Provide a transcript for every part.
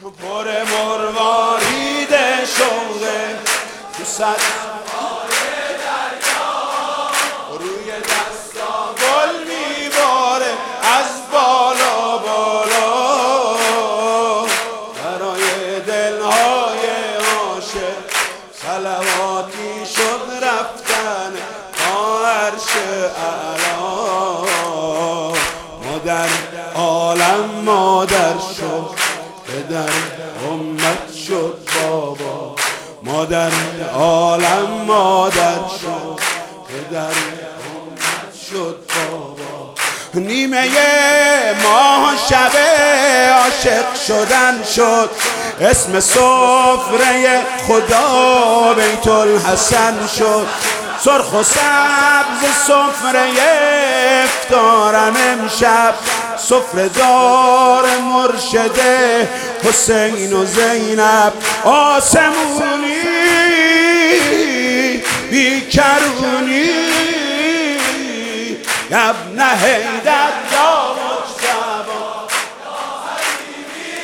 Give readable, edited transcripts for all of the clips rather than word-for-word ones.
پر مروارید شوقه تو صد روی دستا گل میباره از بالا بالا برای دلهای عاشق صلواتی شد رفتن تا عرش اعلا مادر عالم مادر شد پدر امت شد بابا مادر عالم مادر شد پدر امت شد بابا نیمه ماه شب عاشق شدن شد اسم سفره خدا بیت الحسن شد سرخ و سبز سفره افطارم امشب سفره دار مرشد حسین و زینب آسمونی بیکرونی ابن حیدر یا مجتبی یا حبیبی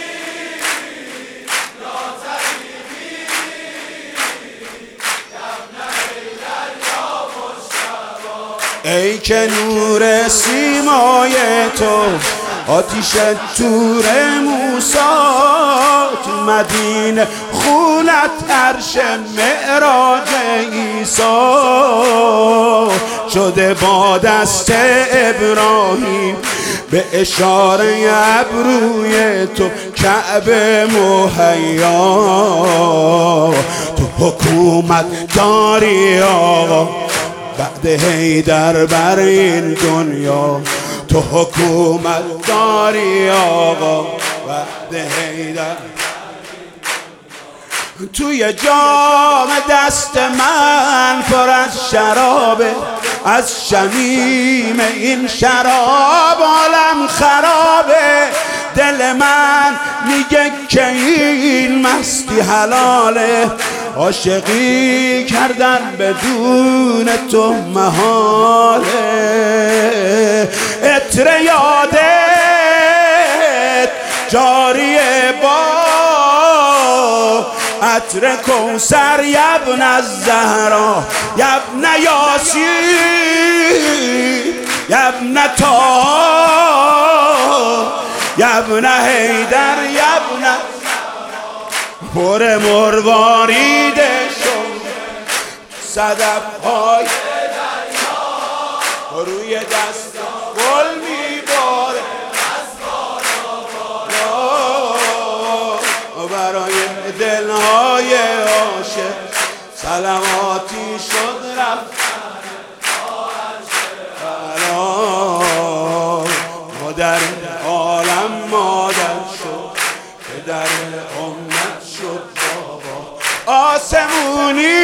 یا طبیبی ابن حیدر یا مجتبی ای که نور سیمای تو آتیش تور موسی تو مدینه خونت عرش معراج عیسی شده با دست ابراهیم به اشاره ابروی تو کعبه مهیا تو حکومت داری آقا بعد حیدر بر این دنیا تو حکومت داری آقا بعد حیدر توی جام دست من پر از شرابه از شمیم این شراب عالم خرابه دل من میگه که این مستی حلاله عاشقی کردن بدون تو محاله عطر یادت جاریه با عطر کوثر یبن الزهرا یبن یاسین یبن طه یبن حیدر یبن پر مروارید شد صدف های روی دست گل میباره از بالا برای دلهای عاشق صلواتی شد رفتن مادر عالم مادر شد پدر امت شد بابا آسمونی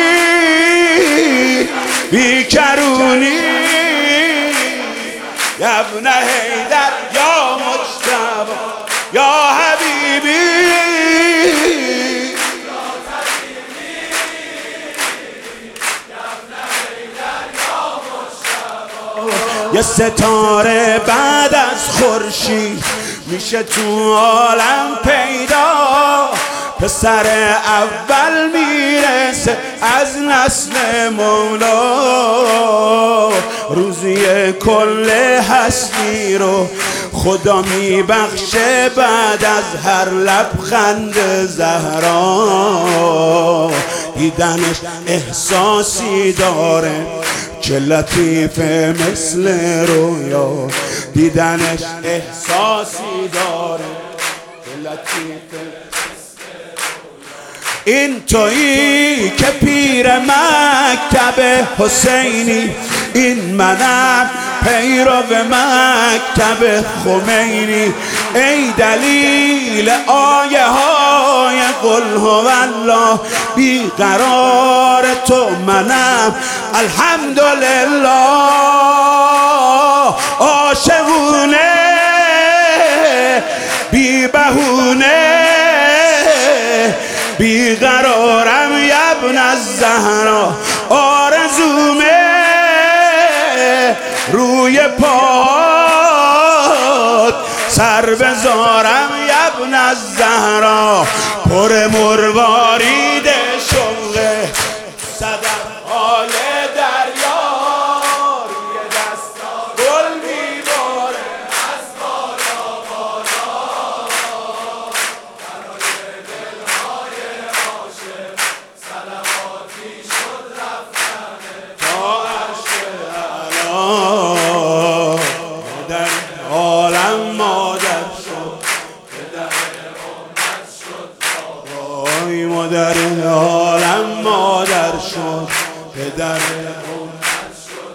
بیکرونی ابن حیدر یا مجتبی یا حبیبی یا طبیبی ابن حیدر یا مجتبی یه ستاره بعد از خورشید میشه تو عالم پیدا پسر اول میرسه از نسل مولا روزی کل هستی رو خدا میبخشه بعد از هر لبخند زهرا دیدنش احساسی داره چه لطیفه مثل رویا دیدنش احساسی داره چه لطیفه این تویی که پیر مکتب حسینی این منم پیرو مکتب خمینی ای دلیل آیه های قل هو الله بیقرار تو منم الحمدلله عاشقونه بی بهونه بیقرارم یبن الزهرا آرزومه روی پات سر بذارم یبن ابن الزهرا پر مروارید شوق صدف‌های دریا روی دستا گل میباره از بالا بالا برای دلهای عاشق صلواتی شد رفتنه تا عرش اعلا در عالم مادر شد پدر امت شد وای مادر عالم مادر شد پدر امت شد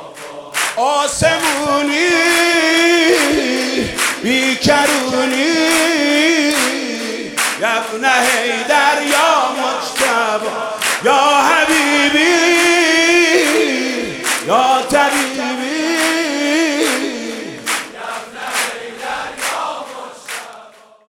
آسمونی بیکرونی ابن حیدر یا مجتبی یا حبیبی